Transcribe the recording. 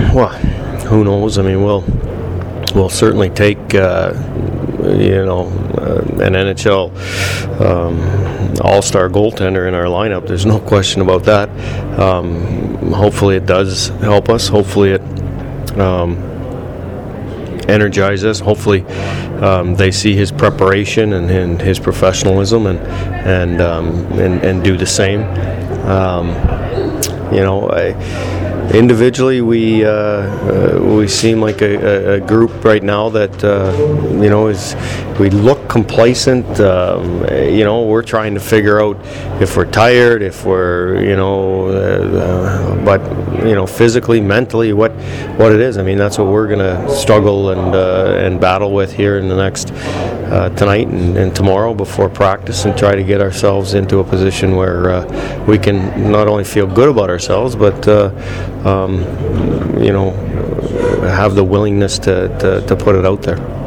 Well, who knows? I mean, we'll certainly take an NHL all-star goaltender in our lineup. There's no question about that. Hopefully it does help us. Hopefully it energizes us. Hopefully they see his preparation and his professionalism and do the same. Individually, we seem like a group right now that we look complacent. We're trying to figure out if we're tired, if we're but physically, mentally, what it is. I mean, that's what we're going to struggle and battle with here in the next tonight and tomorrow before practice, and try to get ourselves into a position where we can not only feel good about ourselves, but have the willingness to put it out there.